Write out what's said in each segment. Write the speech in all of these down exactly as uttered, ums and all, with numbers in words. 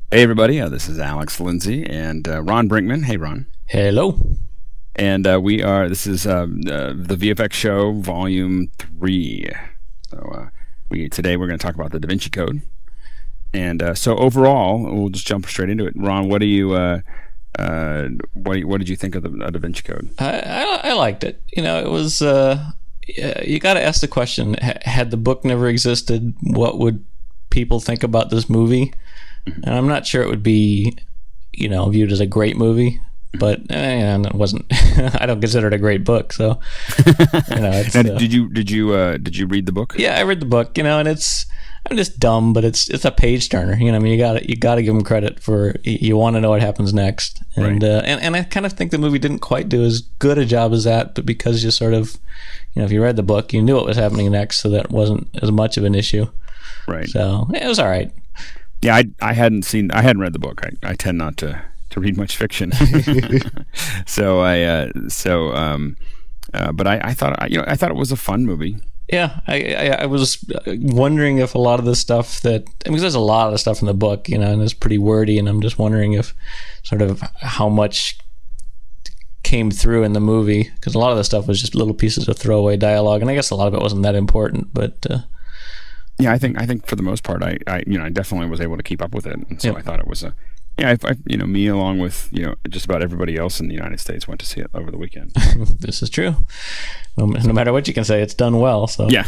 Hey everybody, uh, this is Alex Lindsay and uh, Ron Brinkman. Hey Ron. Hello. And uh, we are, this is um, uh, the V F X Show, Volume three. So uh, we today we're going to talk about the Da Vinci Code. And uh, so overall, we'll just jump straight into it. Ron, what do you, uh, uh, what, do you, what did you think of the uh, Da Vinci Code? I, I, I liked it. You know, it was, uh, you got to ask the question, had the book never existed, what would people think about this movie? And I'm not sure it would be, you know, viewed as a great movie, but eh, it wasn't. I don't consider it a great book, so. You know, it's, now, uh, did you did you uh, did you read the book? Yeah, I read the book. You know, and it's I'm just dumb, but it's it's a page turner. You know, I mean, you got to you got to give them credit for you, you want to know what happens next, and Right. uh, and and I kind of think the movie didn't quite do as good a job as that, but because you sort of, you know, if you read the book, you knew what was happening next, so that wasn't as much of an issue. Right. So it was all right. Yeah, I I hadn't seen I hadn't read the book. I, I tend not to, to read much fiction. so I uh, so um uh, but I, I thought you know I thought it was a fun movie. Yeah, I, I I was wondering if a lot of the stuff that I mean, there's a lot of stuff in the book, you know, and it's pretty wordy, and I'm just wondering if sort of how much came through in the movie, because a lot of the stuff was just little pieces of throwaway dialogue, and I guess a lot of it wasn't that important, but. Uh, Yeah, I think I think for the most part, I, I you know I definitely was able to keep up with it, and so Yep. I thought it was a yeah, I, I, you know me along with you know just about everybody else in the United States went to see it over the weekend. This is true. No, no matter what you can say, it's done well. So Yeah.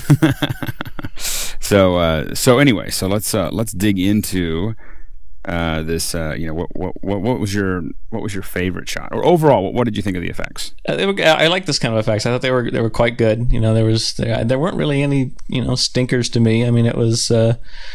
so uh, so anyway, so let's uh, let's dig into uh, this. Uh, you know what, what what what was your what was your favorite shot, or overall, what, what did you think of the effects? Uh, they were, I like this kind of effects. I thought they were they were quite good. You know, there was there, there weren't really any you know stinkers to me. I mean, it was uh,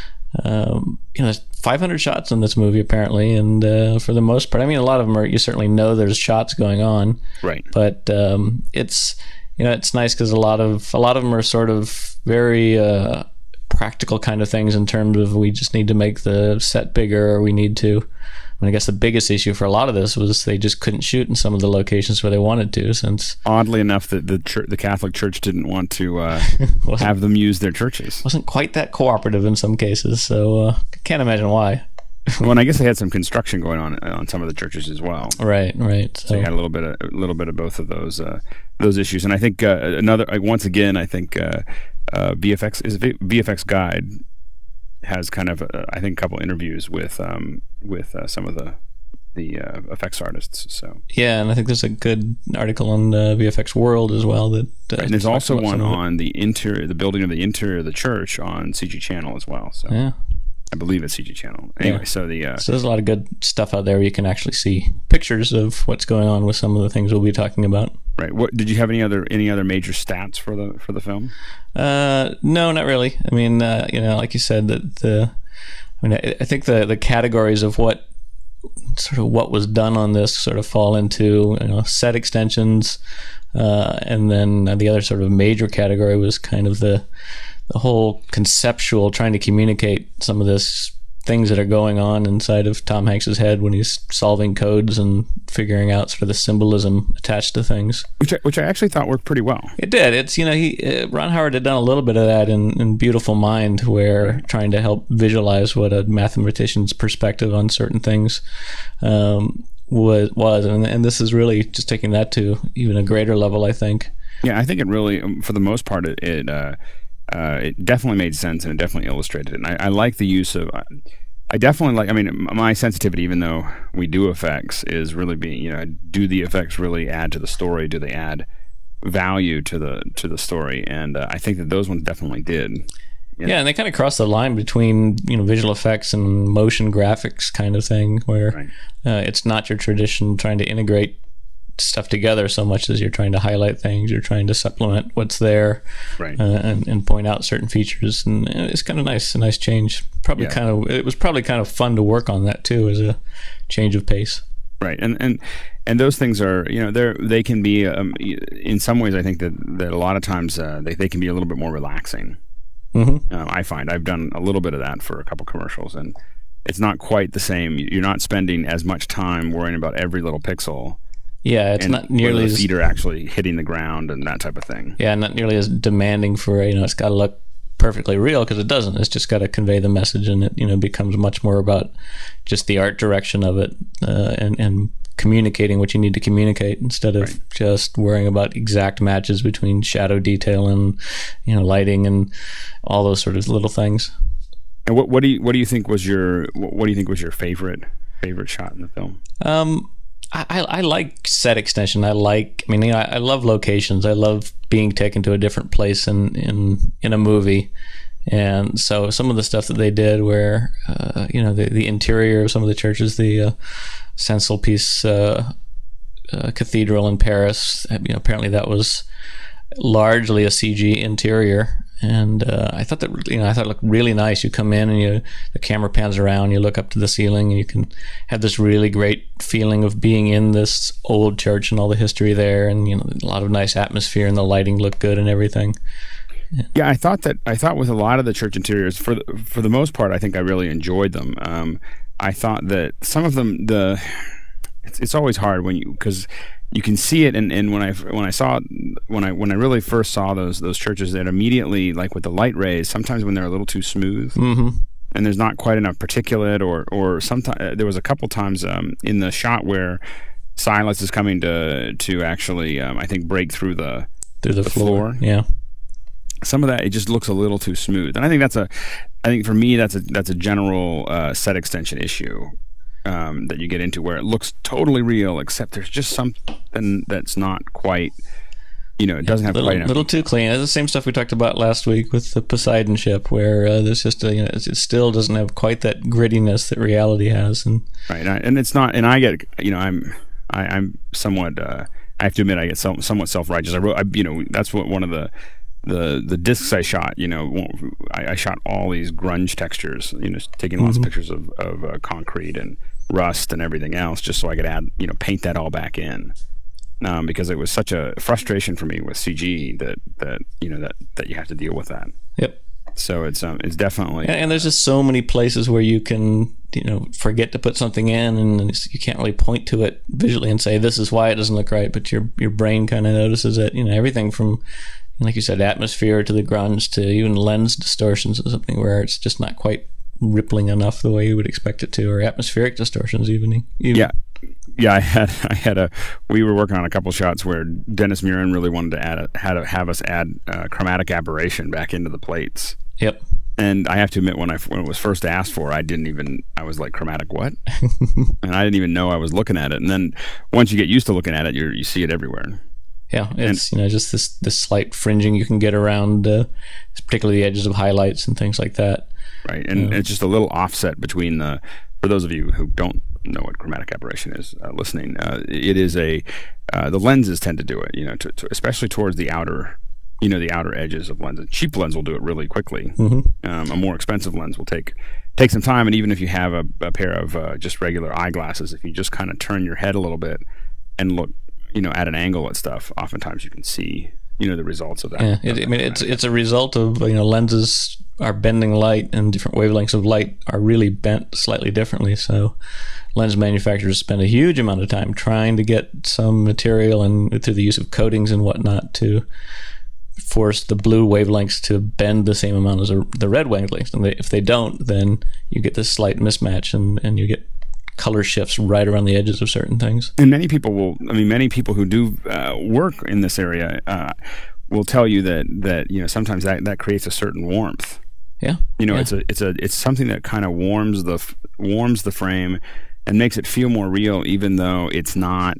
um, you know five hundred shots in this movie apparently, and uh, for the most part, I mean, a lot of them are you certainly know there's shots going on, Right. but um, it's you know it's nice because a lot of a lot of them are sort of very uh, practical kind of things in terms of we just need to make the set bigger, or we need to. I mean, I guess the biggest issue for a lot of this was they just couldn't shoot in some of the locations where they wanted to, since Oddly enough, the the, church, the Catholic Church didn't want to uh, wasn't, have them use their churches. wasn't quite that cooperative in some cases. So uh, can't imagine why. Well, and I guess they had some construction going on on some of the churches as well. Right, right. So So you had a little bit of a little bit of both of those uh, those issues, and I think uh, another uh, once again, I think uh, uh, V F X is V F X Guide has kind of uh, I think a couple interviews with um, with uh, some of the the uh, effects artists. So yeah, and I think there's a good article on uh, V F X World as well. That uh, and there's talks also about one some of it. on the interior, the building of the interior of the church on C G Channel as well. So Yeah. I believe it's C G Channel. Anyway, Yeah. so the uh, So there's a lot of good stuff out there where you can actually see pictures of what's going on with some of the things we'll be talking about. right. What did you have any other any other major stats for the for the film? Uh, no, not really. I mean, uh, you know, like you said, that the, I mean, I, I think the the categories of what sort of what was done on this sort of fall into you know set extensions, uh, and then the other sort of major category was kind of the the whole conceptual trying to communicate some of this things that are going on inside of Tom Hanks's head when he's solving codes and figuring out sort of the symbolism attached to things. Which I, which I actually thought worked pretty well. It did. It's, you know, he uh, Ron Howard had done a little bit of that in, in Beautiful Mind, where trying to help visualize what a mathematician's perspective on certain things um, was, was. And, and this is really just taking that to even a greater level, I think. Yeah, I think it really, um, for the most part, it it, uh, uh, it definitely made sense and it definitely illustrated it. And I, I like the use of. Uh, I definitely like. I mean, my sensitivity, even though we do effects, is really being. You know, do the effects really add to the story? Do they add value to the to the story? And uh, I think that those ones definitely did. You know? Yeah, and they kind of cross the line between you know visual effects and motion graphics kind of thing, where Right. uh, it's not your tradition trying to integrate stuff together so much as you're trying to highlight things, you're trying to supplement what's there, Right. uh, and, and point out certain features, and it's kind of nice, a nice change. Probably Yeah. kind of, it was probably kind of fun to work on that too, as a change of pace. Right, and and and those things are, you know, they're they can be um, in some ways. I think that that a lot of times uh, they they can be a little bit more relaxing. Mm-hmm. Um, I find I've done a little bit of that for a couple commercials, and it's not quite the same. You're not spending as much time worrying about every little pixel. Yeah, it's and not nearly whether the as feet are actually hitting the ground and that type of thing. yeah, not nearly as demanding for you know. It's got to look perfectly real, because it doesn't. It's just got to convey the message, and it, you know, becomes much more about just the art direction of it, uh, and and communicating what you need to communicate, instead of right. just worrying about exact matches between shadow detail and, you know, lighting and all those sort of little things. And what what do you what do you think was your what do you think was your favorite favorite shot in the film? Um, I, I like set extension. I like, I mean, you know, I, I love locations. I love being taken to a different place in, in, in a movie. And so some of the stuff that they did where, uh, you know, the, the interior of some of the churches, the uh, Saint-Sulpice uh, uh, Cathedral in Paris, you know, apparently that was largely a C G interior. And uh, I thought that, you know, I thought it looked really nice. You come in and you, the camera pans around, you look up to the ceiling, and you can have this really great feeling of being in this old church and all the history there, and, you know, a lot of nice atmosphere, and the lighting looked good and everything. Yeah, yeah I thought that I thought with a lot of the church interiors, for the, for the most part, I think I really enjoyed them. Um, I thought that some of them, the it's, it's always hard when you because. You can see it, and, and when I when I saw when I when I really first saw those those churches, that immediately, like with the light rays, sometimes when they're a little too smooth, mm-hmm. and there's not quite enough particulate, or or sometimes uh, there was a couple times um, in the shot where Silas is coming to to actually um, I think break through the through the, the floor. floor. Yeah, some of that, it just looks a little too smooth, and I think that's a I think for me that's a that's a general uh, set extension issue. Um, that you get into where it looks totally real, except there's just something that's not quite, you know, it doesn't have little, quite enough. Little too clean. It's the same stuff we talked about last week with the Poseidon ship, where uh, there's just a, you know, it still doesn't have quite that grittiness that reality has. And right, and, I, and it's not. And I get, you know, I'm, I, I'm somewhat. Uh, I have to admit, I get some, somewhat self-righteous. I wrote, I, you know, that's what one of the. The the discs I shot, you know, I, I shot all these grunge textures, you know, taking lots mm-hmm. of pictures of, of uh, concrete and rust and everything else, just so I could add, you know, paint that all back in, um, because it was such a frustration for me with C G that that you know that, that you have to deal with that. Yep. So it's um it's definitely and, and there's just so many places where you can, you know, forget to put something in, and you can't really point to it visually and say this is why it doesn't look right, but your your brain kind of notices it. You know, everything from, like you said, atmosphere to the grunge to even lens distortions or something where it's just not quite rippling enough the way you would expect it to, or atmospheric distortions even. even. Yeah, yeah. I had I had a we were working on a couple shots where Dennis Muren really wanted to add a, had to have us add uh, chromatic aberration back into the plates. Yep. And I have to admit, when I when it was first asked for, I didn't even I was like, chromatic what? And I didn't even know I was looking at it. And then once you get used to looking at it, you you see it everywhere. Yeah, it's, and, you know, just this this slight fringing you can get around, uh, particularly the edges of highlights and things like that. Right, and uh, it's just a little offset between the. For those of you who don't know what chromatic aberration is, uh, listening, uh, it is a uh, the lenses tend to do it. You know, to, to, especially towards the outer, you know, the outer edges of lenses. Cheap lens will do it really quickly. Mm-hmm. Um, a more expensive lens will take take some time, and even if you have a, a pair of uh, just regular eyeglasses, if you just kind of turn your head a little bit and look, you know, at an angle at stuff, oftentimes you can see, you know, the results of that. Yeah, it, I mean, it's it's a result of, you know, lenses are bending light, and different wavelengths of light are really bent slightly differently. So lens manufacturers spend a huge amount of time trying to get some material, and through the use of coatings and whatnot, to force the blue wavelengths to bend the same amount as the red wavelengths. And they, if they don't, then you get this slight mismatch, and, and you get color shifts right around the edges of certain things. And many people will, I mean, many people who do uh, work in this area uh, will tell you that, that, you know, sometimes that, that creates a certain warmth. Yeah. You know, yeah. it's a, it's a, it's something that kind of warms the, warms the frame and makes it feel more real, even though it's not,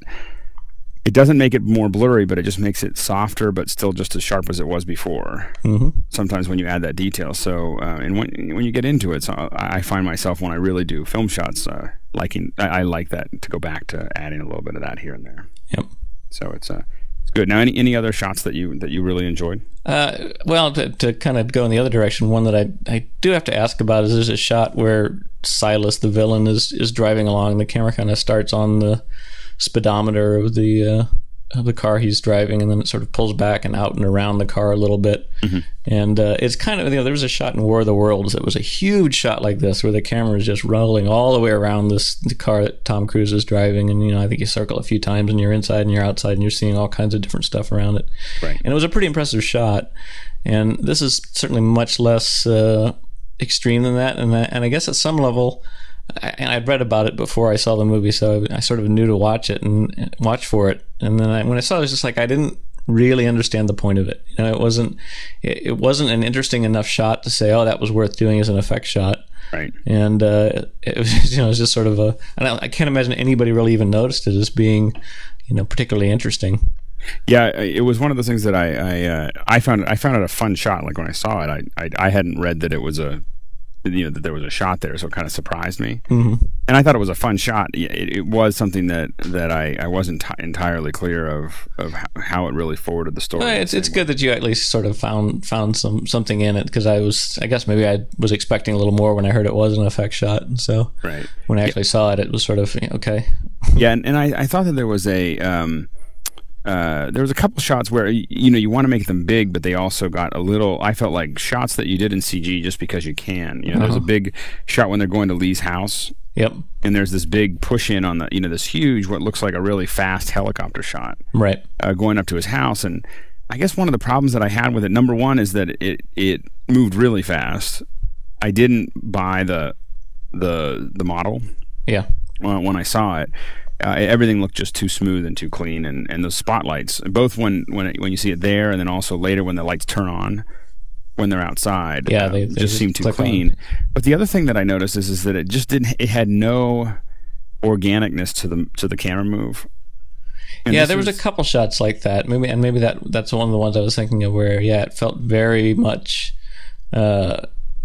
it doesn't make it more blurry, but it just makes it softer, but still just as sharp as it was before. Mm-hmm. Sometimes when you add that detail. So, uh, and when when you get into it, so I find myself when I really do film shots, uh, liking, I, I like that, to go back to adding a little bit of that here and there. Yep. So it's uh, it's good. Now, any any other shots that you that you really enjoyed? Uh, well, to, to kind of go in the other direction, one that I I do have to ask about is there's a shot where Silas, the villain, is is driving along. The camera kind of starts on the speedometer of the uh, of the car he's driving, and then it sort of pulls back and out and around the car a little bit. Mm-hmm. And uh, it's kind of, you know, there was a shot in War of the Worlds that was a huge shot like this, where the camera is just rolling all the way around this the car that Tom Cruise is driving. And, you know, I think you circle a few times and you're inside and you're outside and you're seeing all kinds of different stuff around it. Right. And it was a pretty impressive shot. And this is certainly much less uh, extreme than that. And I, and I guess at some level, I, and I'd read about it before I saw the movie, so I sort of knew to watch it and watch for it. And then I, when I saw it, it was just like I didn't really understand the point of it. You know, it wasn't it, it wasn't an interesting enough shot to say, oh, that was worth doing as an effect shot. Right. And uh, it was, you know, it was just sort of a. And I, I can't imagine anybody really even noticed it as being, you know, particularly interesting. Yeah, it was one of those things that I I, uh, I found I found it a fun shot. Like when I saw it, I I, I hadn't read that it was a. You know, that there was a shot there, so it kind of surprised me. Mm-hmm. And I thought it was a fun shot. It, it was something that, that I, I wasn't t- entirely clear of of how it really forwarded the story. Well, it's it's good that you at least sort of found found some something in it, because I was I guess maybe I was expecting a little more when I heard it was an effect shot, and so right. when I actually yeah. saw it, it was sort of okay. Yeah, and, and I, I thought that there was a. Um, Uh, there was a couple shots where you know you want to make them big, but they also got a little. I felt like shots that you did in C G just because you can. You know, uh-huh. There's a big shot when they're going to Lee's house. Yep. And there's this big push in on the, you know, this huge, what looks like a really fast helicopter shot. Right. Uh, going up to his house, and I guess one of the problems that I had with it, number one, is that it it moved really fast. I didn't buy the the the model. Yeah. When, when I saw it. Uh, everything looked just too smooth and too clean, and, and those spotlights, both when when it, when you see it there, and then also later when the lights turn on when they're outside, yeah, uh, they, they they just, just seem too clean. On. But the other thing that I noticed is is that it just didn't. It had no organicness to the to the camera move. And yeah, there was, was a couple shots like that. Maybe and maybe that that's one of the ones I was thinking of where yeah, it felt very much. Uh,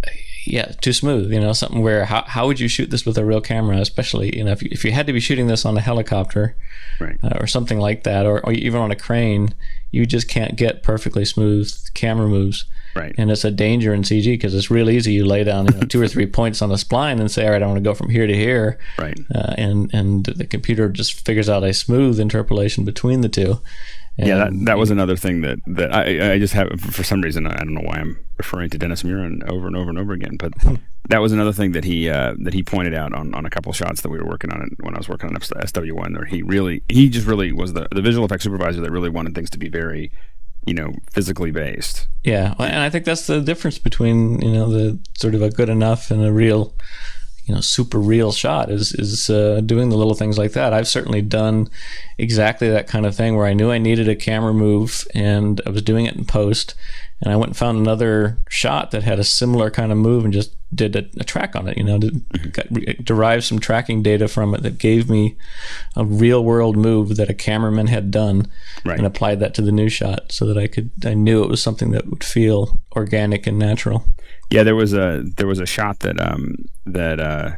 Yeah, too smooth, you know, something where how how would you shoot this with a real camera, especially, you know, if you, if you had to be shooting this on a helicopter right. uh, or something like that, or, or even on a crane, you just can't get perfectly smooth camera moves. Right. And it's a danger in C G because it's real easy. You lay down you know, two or three points on a spline and say, all right, I want to go from here to here. Right. Uh, and, and the computer just figures out a smooth interpolation between the two. And yeah, that that was another thing that, that I I just have, for some reason, I don't know why I'm referring to Dennis Muren over and over and over again, but that was another thing that he uh, that he pointed out on, on a couple of shots that we were working on when I was working on S W one, where he really, he just really was the, the visual effects supervisor that really wanted things to be very, you know, physically based. Yeah, and I think that's the difference between, you know, the sort of a good enough and a real, you know, super real shot is is uh, doing the little things like that. I've certainly done exactly that kind of thing where I knew I needed a camera move and I was doing it in post, and I went and found another shot that had a similar kind of move and just did a, a track on it, you know, did, got, derived some tracking data from it that gave me a real world move that a cameraman had done, right. and applied that to the new shot so that I could, I knew it was something that would feel organic and natural. Yeah, there was a there was a shot that um that uh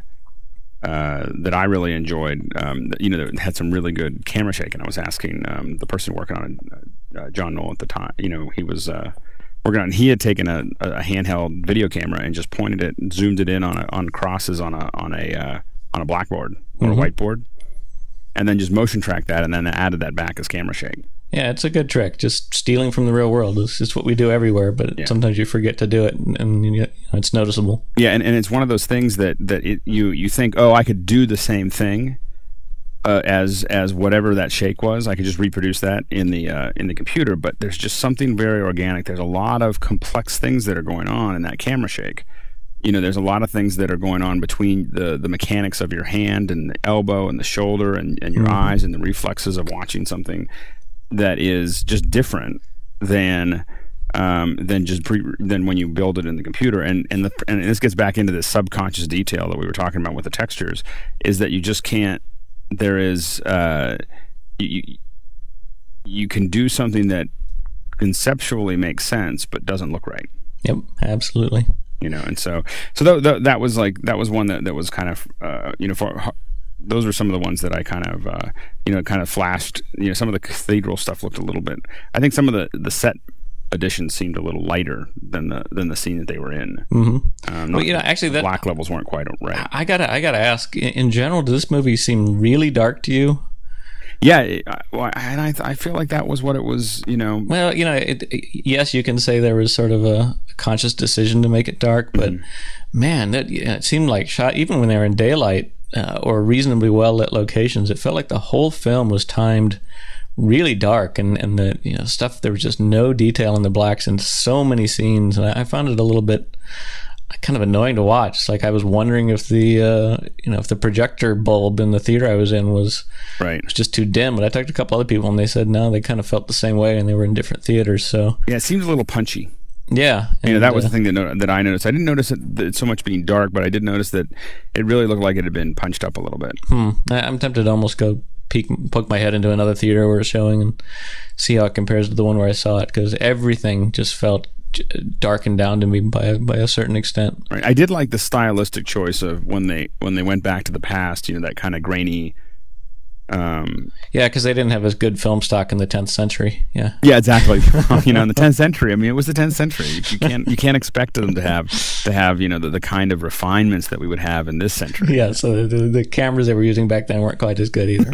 uh that I really enjoyed. Um, that, you know, that had some really good camera shake, and I was asking um the person working on it, uh, John Knoll at the time. You know, he was uh working on. He had taken a, a handheld video camera and just pointed it, and zoomed it in on a, on crosses on a on a uh, on a blackboard or mm-hmm. a whiteboard, and then just motion tracked that, and then added that back as camera shake. Yeah, it's a good trick. Just stealing from the real world. It's just what we do everywhere, but yeah. sometimes you forget to do it, and, and you know, it's noticeable. Yeah, and, and it's one of those things that, that it, you you think, oh, I could do the same thing uh, as as whatever that shake was. I could just reproduce that in the uh, in the computer, but there's just something very organic. There's a lot of complex things that are going on in that camera shake. You know, there's a lot of things that are going on between the, the mechanics of your hand and the elbow and the shoulder and, and your mm-hmm. eyes and the reflexes of watching something that is just different than um, than just pre, than when you build it in the computer. And and the and this gets back into this subconscious detail that we were talking about with the textures, is that you just can't. There is uh, you you can do something that conceptually makes sense but doesn't look right. Yep, absolutely. You know, and so so th- th- that was like that was one that, that was kind of uh, you know for. Those were some of the ones that I kind of, uh, you know, kind of flashed. You know, some of the cathedral stuff looked a little bit. I think some of the, the set additions seemed a little lighter than the than the scene that they were in. Mm-hmm. Um, well, you know, actually, that black levels weren't quite right. I gotta, I gotta ask. In general, does this movie seem really dark to you? Yeah, it, I, well, and I I feel like that was what it was. You know, Well, you know, it, it- yes, you can say there was sort of a conscious decision to make it dark, but man, that yeah, it seemed like shot even when they were in daylight uh, or reasonably well lit locations. It felt like the whole film was timed really dark, and and the you know stuff. There was just no detail in the blacks in so many scenes, and I, I found it a little bit kind of annoying to watch. It's like I was wondering if the uh, you know if the projector bulb in the theater I was in was right. was just too dim. But I talked to a couple other people, and they said no, they kind of felt the same way, and they were in different theaters. So Yeah, it seems a little punchy. yeah, You know, and, that was uh, the thing that no, that I noticed. I didn't notice it, it so much being dark, but I did notice that it really looked like it had been punched up a little bit. hmm, I- I'm tempted to almost go peek, poke my head into another theater where it's showing and see how it compares to the one where I saw it, because everything just felt j- darkened down to me by a, by a certain extent. Right. I did like the stylistic choice of when they when they went back to the past. You know, that kind of grainy. Um, Yeah, because they didn't have as good film stock in the tenth century. Yeah. yeah, exactly. You know, in the tenth century. I mean, it was the tenth century. You, you can't you can't expect them to have to have you know the, the kind of refinements that we would have in this century. Yeah, so the, the cameras they were using back then weren't quite as good either.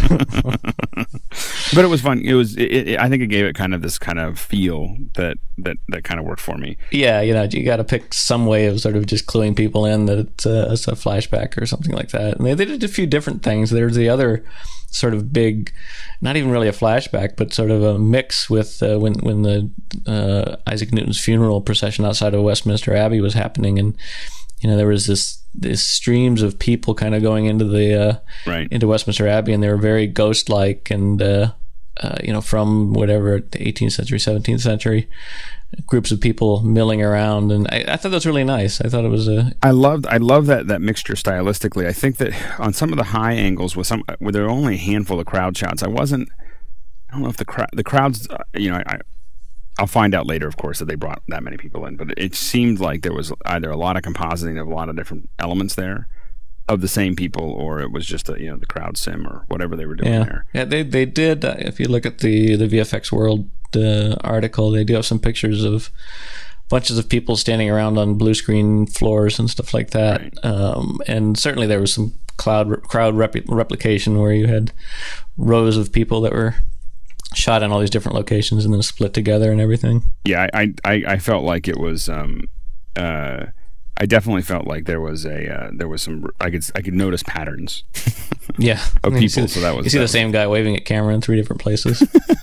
But it was fun. It was. It, it, I think it gave it kind of this kind of feel that that that kind of worked for me. Yeah, you know, you got to pick some way of sort of just cluing people in that it's a, it's a flashback or something like that. And they, they did a few different things. There's the other sort of big, not even really a flashback, but sort of a mix with uh, when when the uh, Isaac Newton's funeral procession outside of Westminster Abbey was happening, and you know there was this this streams of people kind of going into the uh, Right. into Westminster Abbey, and they were very ghost-like and uh, uh, you know from whatever the eighteenth century, seventeenth century. Groups of people milling around, and I, I thought that was really nice. I thought it was a I loved I love that that mixture stylistically. I think that on some of the high angles with some where there were only a handful of crowd shots, I wasn't. I don't know if the crowd the crowds. Uh, you know, I I'll find out later, of course, that they brought that many people in, but it seemed like there was either a lot of compositing of a lot of different elements there of the same people, or it was just a you know the crowd sim or whatever they were doing yeah there. yeah they they did. Uh, if you look at the the V F X World uh, article, they do have some pictures of bunches of people standing around on blue screen floors and stuff like that. Right. Um, and certainly there was some cloud crowd rep- replication where you had rows of people that were shot in all these different locations and then split together and everything. Yeah, I I, I felt like it was. Um, uh, I definitely felt like there was a uh, there was some I could I could notice patterns Yeah, of You see- people. So that was you see that the was- same guy waving at camera in three different places.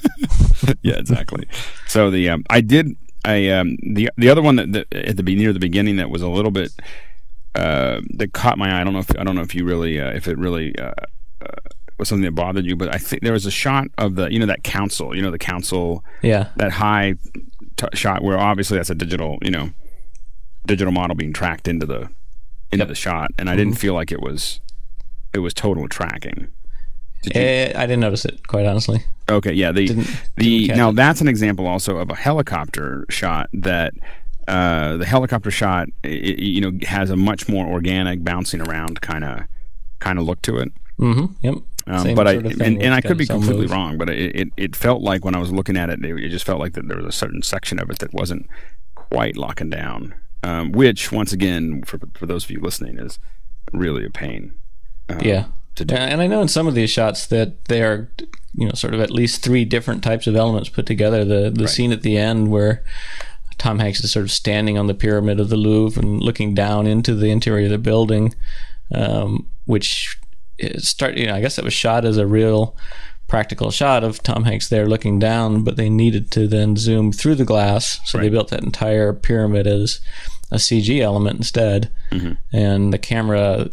Yeah, exactly. So the um, I did I um, the the other one that, that at the be- near the beginning that was a little bit uh, that caught my eye. I don't know if I don't know if you really uh, if it really uh, uh, was something that bothered you, but I think there was a shot of the you know that council you know the council Yeah, that high t- shot where obviously that's a digital you know digital model being tracked into the into Yep. the shot, and I didn't feel like it was it was total tracking. Did you- Eh, I didn't notice it, quite honestly. Okay, yeah. The Didn't- the didn't catch now it. that's an example also of a helicopter shot that uh, the helicopter shot i- i- you know has a much more organic bouncing around kind of kind of look to it. Mm-hmm. Yep. Um, Same but I sort of thing and, with and I kind could be of some completely moves. wrong, but it, it it felt like when I was looking at it, it, it just felt like that there was a certain section of it that wasn't quite locking down. Um, which once again, for for those of you listening, is really a pain. um, Yeah. To do. Yeah, and I know in some of these shots that they are, you know, sort of at least three different types of elements put together. The the Right. scene at the end where Tom Hanks is sort of standing on the pyramid of the Louvre and looking down into the interior of the building, um, which is start. You know, I guess it was shot as a real practical shot of Tom Hanks there looking down, but they needed to then zoom through the glass, so they Right. built that entire pyramid as a C G element instead, Mhm. and the camera.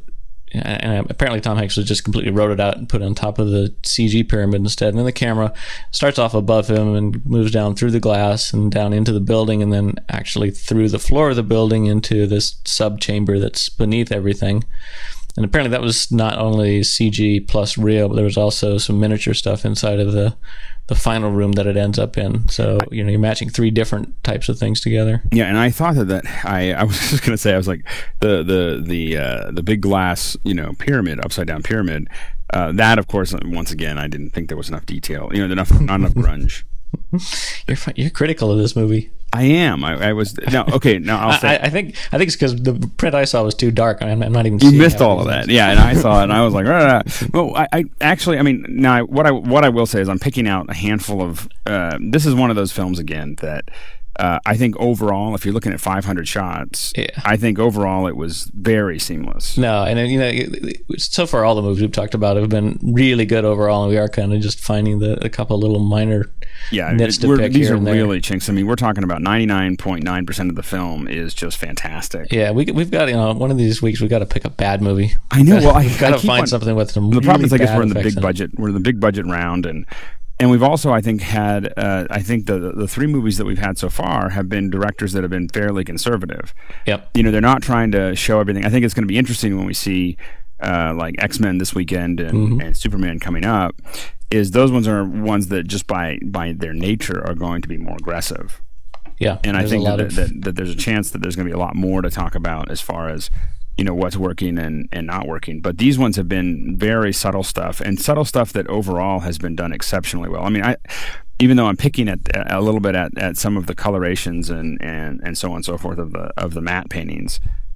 And apparently Tom Hanks was just completely wrote it out and put it on top of the C G pyramid instead. And then the camera starts off above him and moves down through the glass and down into the building, and then actually through the floor of the building into this sub chamber that's beneath everything. And apparently that was not only C G plus real, but there was also some miniature stuff inside of the the final room that it ends up in. So, you know, you're matching three different types of things together. Yeah, and I thought that, that I I was just gonna say I was like the the the uh, the big glass you know pyramid upside down pyramid uh, that of course once again I didn't think there was enough detail you know enough not enough grunge. You're fi- you're critical of this movie. I am. I, I was no okay. No, I'll say. I, I think I think it's because the print I saw was too dark. I'm, I'm not even. You seeing missed half all of these that, things. yeah. And I saw it, and I was like, rah, rah. Well, I, I actually, I mean, now I, what I what I will say is, I'm picking out a handful of. Uh, this is one of those films again that. Uh, I think overall, if you're looking at five hundred shots, Yeah. I think overall it was very seamless. No, and uh, you know, so far all the movies we've talked about have been really good overall, and we are kind of just finding the a couple little minor Yeah, nits to we're, pick these here are and there. really chinks. I mean, we're talking about ninety-nine point nine percent of the film is just fantastic. Yeah, we we've got you know one of these weeks we've got to pick a bad movie. I know. Well, I, we've got I to keep find on- something with some. The really problem is, I guess bad we're in the effects big in it. budget. We're in the big budget round, and and we've also, I think, had. Uh, I think the the three movies that we've had so far have been directors that have been fairly conservative. Yep. You know, they're not trying to show everything. I think it's going to be interesting when we see uh, like X-Men this weekend and, Mm-hmm. and Superman coming up. Is those ones are ones that just by by their nature are going to be more aggressive. Yeah, And I there's think a lot that, of that, that there's a chance that there's going to be a lot more to talk about as far as, you know, what's working and, and not working. But these ones have been very subtle stuff, and subtle stuff that overall has been done exceptionally well. I mean, I even though I'm picking at a little bit at, at some of the colorations and, and, and so on and so forth of the of the matte paintings,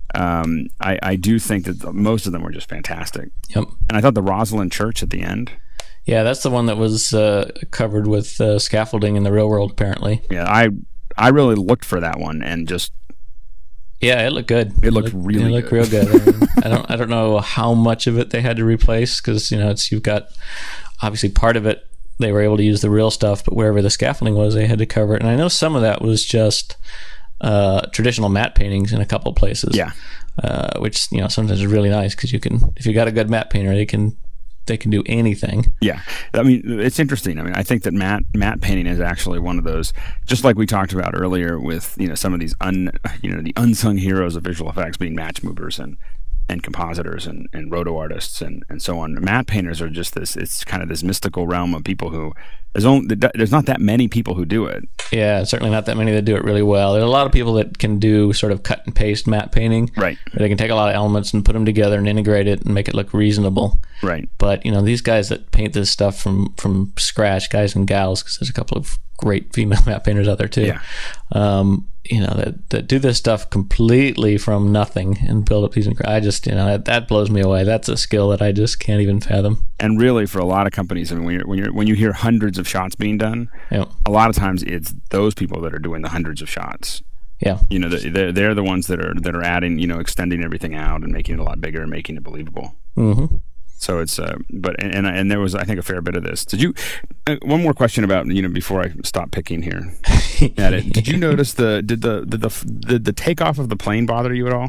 um, I, I do think that the, most of them were just fantastic. Yep. And I thought the Rosalind Church at the end, Yeah, that's the one that was uh, covered with uh, scaffolding in the real world, apparently. yeah, I I really looked for that one and just Yeah, it looked good. It looked really It looked good. real good. I, mean, I don't I don't know how much of it they had to replace because you know it's you've got obviously part of it they were able to use the real stuff, but wherever the scaffolding was, they had to cover it. And I know some of that was just uh, traditional matte paintings in a couple of places. yeah. uh, which you know sometimes is really nice because you can if you got a good matte painter, they can they can do anything. Yeah, I mean, it's interesting. I mean, I think that matte matte painting is actually one of those, just like we talked about earlier with you know some of these un you know the unsung heroes of visual effects being match movers and and compositors and, and roto artists and, and so on. Matte painters are just this. It's kind of this mystical realm of people who there's only there's not that many people who do it. Yeah, certainly not that many that do it really well. There's a lot of people that can do sort of cut and paste matte painting. Right. Where they can take a lot of elements and put them together and integrate it and make it look reasonable. Right. But you know these guys that paint this stuff from from scratch, guys and gals, because there's a couple of great female matte painters out there too. Yeah. Um, you know that, that do this stuff completely from nothing and build up these. Inc- I just you know that, that blows me away. That's a skill that I just can't even fathom. And really, for a lot of companies, I mean, when you're when you're when you hear hundreds of shots being done, Yeah. a lot of times it's those people that are doing the hundreds of shots. Yeah. You know, they're they're the ones that are that are adding, you know, extending everything out and making it a lot bigger and making it believable. Mm-hmm. So it's, uh, but and and and there was, I think, a fair bit of this. Did you? Uh, one more question about you know before I stop picking here at it. Did you notice the did the did the did the takeoff of the plane bother you at all?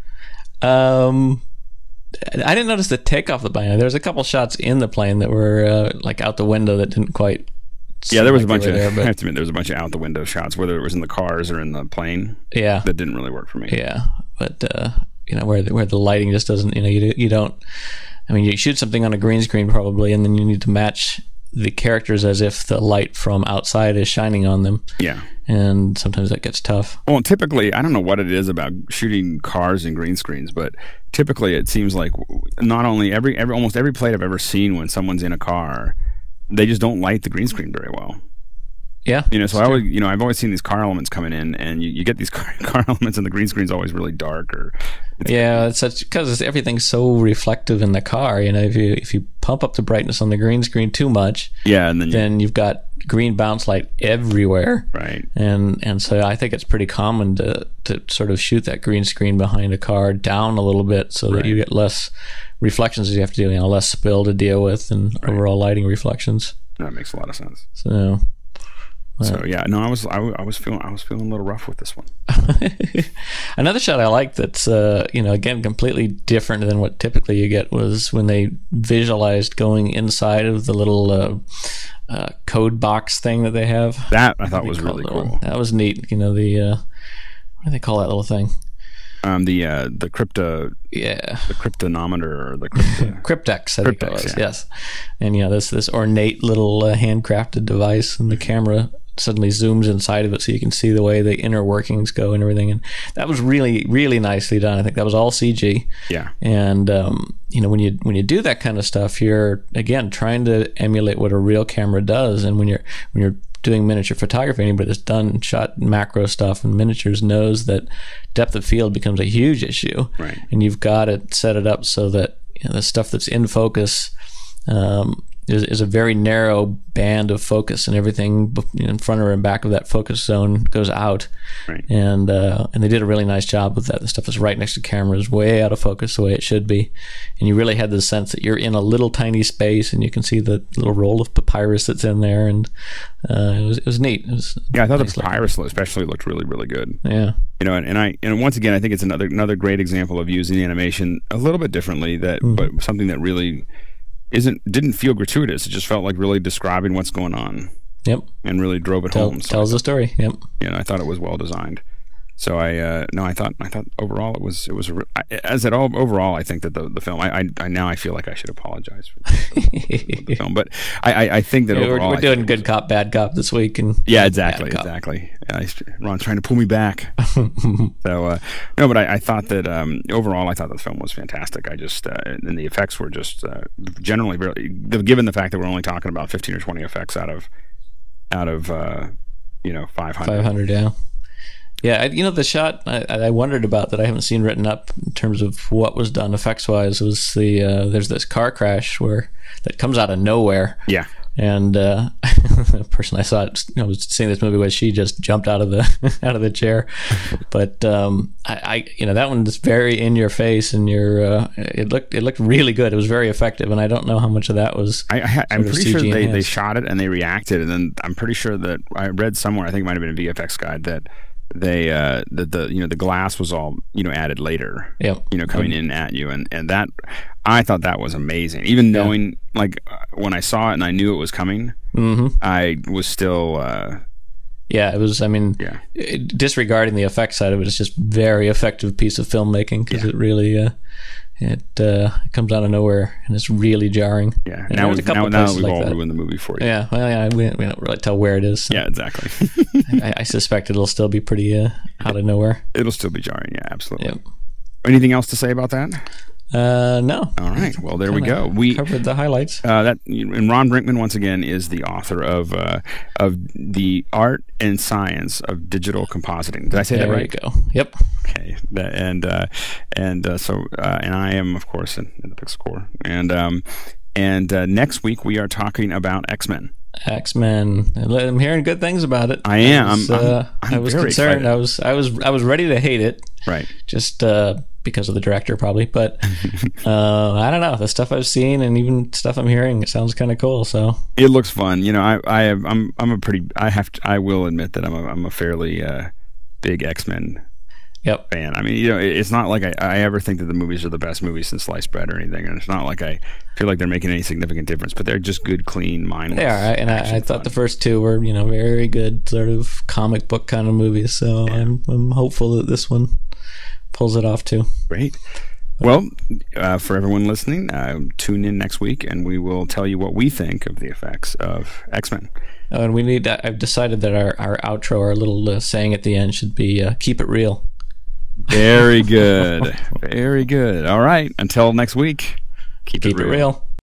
Um, I didn't notice the takeoff of the plane. There was a couple shots in the plane that were uh, like out the window that didn't quite. Yeah, there was a seem like bunch they of. were I there, have to admit, there was a bunch of out the window shots, whether it was in the cars or in the plane, but yeah, that didn't really work for me. yeah, but uh, you know where the, where the lighting just doesn't. You know, you you don't. I mean, you shoot something on a green screen probably, and then you need to match the characters as if the light from outside is shining on them, Yeah. and sometimes that gets tough. Well, typically, I don't know what it is about shooting cars and green screens, but typically it seems like not only every, every almost every plate I've ever seen when someone's in a car, they just don't light the green screen very well. Yeah, You know, so I always, you know, I've always seen these car elements coming in, and you, you get these car, car elements, and the green screen's always really dark. Or yeah, it's such because everything's so reflective in the car. You know, if you if you pump up the brightness on the green screen too much, yeah, and then you, then you've got green bounce light everywhere. right, And and so I think it's pretty common to, to sort of shoot that green screen behind a car down a little bit so Right. that you get less reflections as you have to deal, you know, less spill to deal with and Right. overall lighting reflections. that makes a lot of sense. So So yeah, no, I was, I, was- I was feeling, I was feeling a little rough with this one. another shot I like that's uh, you know again completely different than what typically you get was when they visualized going inside of the little uh, uh, code box thing that they have. That I thought was Call really that cool. one. That was neat. You know the uh, what do they call that little thing? Um, the uh, the crypto, Yeah. the cryptonometer, or the crypto. Cryptex, I think Cryptex, it was. yeah. Yes, and you know this this ornate little uh, handcrafted device, and the camera suddenly zooms inside of it, so you can see the way the inner workings go and everything. And that was really really nicely done. I think that was all C G. Yeah, And um, you know when you when you do that kind of stuff, you're again trying to emulate what a real camera does. And when you're when you're doing miniature photography, anybody that's done shot macro stuff and miniatures knows that depth of field becomes a huge issue. Right. And you've got to set it up so that, you know, the stuff that's in focus um, is, is a very narrow band of focus, and everything in front or in back of that focus zone goes out. Right. And uh, and they did a really nice job with that. The stuff that's right next to the camera is way out of focus the way it should be, and you really had the sense that you're in a little tiny space, and you can see the little roll of papyrus that's in there, and uh, it was it was neat. It was Yeah, I thought nice the papyrus especially looked really, really good. Yeah. You know, and, and I and once again, I think it's another another great example of using animation a little bit differently, that Mhm. but something that really isn't didn't feel gratuitous. It just felt like really describing what's going on. Yep. And really drove it Tell, home. So tells the story. Yep. you know, I thought it was well designed. So I uh, no, I thought I thought overall it was it was a re- I, as it all overall I think that the the film I, I, I now I feel like I should apologize for the, the film, but I, I, I think that Yeah, overall we're, we're I doing think- good cop, bad cop this week, and Yeah, exactly, bad cop. exactly. I, Ron's trying to pull me back. so uh, no, but I, I thought that um, overall I thought the film was fantastic. I just uh, and the effects were just uh, generally really, given the fact that we're only talking about fifteen or twenty effects out of out of uh, you know five hundred. five hundred, yeah. Yeah, I, you know, the shot I, I wondered about that I haven't seen written up in terms of what was done effects-wise was the, uh, there's this car crash where, that comes out of nowhere. Yeah. And uh, the person I saw, it, I was seeing this movie where she just jumped out of the out of the chair. But um, I, I, you know, that one is very in your face, and you're. Uh, it looked it looked really good. It was very effective, and I don't know how much of that was. I, I, I'm sort of pretty C G sure they, they enhanced. shot it and they reacted, and then I'm pretty sure that I read somewhere, I think it might have been a V F X guide, that they uh the, the you know the glass was all you know added later. Yep. You know, coming in at you, and and that I thought that was amazing. Even Yeah. knowing like uh, when I saw it and I knew it was coming, Mm-hmm. I was still uh Yeah, it was. I mean, yeah it, disregarding the effects side of it, it's just very effective piece of filmmaking because Yeah. it really uh, it uh, comes out of nowhere and it's really jarring. yeah. And Now, there's we, a couple now, now places we've like all that. ruined the movie for you. Yeah, well, yeah, we, we don't really tell where it is. So Yeah, exactly. I, I suspect it'll still be pretty uh, out of nowhere. It'll still be jarring. Yeah, absolutely. Yep. Anything else to say about that? Uh, no. All right. Well, there we Kinda go. We covered the highlights. Uh, that and Ron Brinkman once again is the author of uh, of the art and science of digital compositing. Did I say there that right? you go. Yep. Okay. That, and uh, and uh, so uh, and I am of course in, in the Pixel Core. And um, and uh, next week we are talking about X-Men. X-Men. I'm hearing good things about it. I am. I was, I'm- uh, I'm I was very concerned. excited. I was. I was. I was ready to hate it. Right. Just uh, because of the director, probably. But uh, I don't know. The stuff I've seen and even stuff I'm hearing, it sounds kind of cool. So It looks fun. You know, I I have, I'm I'm a pretty I have to, I will admit that I'm a I'm a fairly uh, big X-Men yep. fan. I mean, you know, it- it's not like I, I ever think that the movies are the best movies since sliced bread or anything, and it's not like I feel like they're making any significant difference. But they're just good, clean, mindless. They are, I- and I, I action thought fun. the first two were, you know, very good, sort of comic book kind of movies. So I'm, I'm hopeful that this one pulls it off too. Great. Well, uh, for everyone listening, uh, tune in next week, and we will tell you what we think of the effects of X-Men. Oh, and we need. I've decided that our, our outro, our little uh, saying at the end, should be uh, "Keep it real." Very good. Very good. All right. Until next week, keep, Keep it real.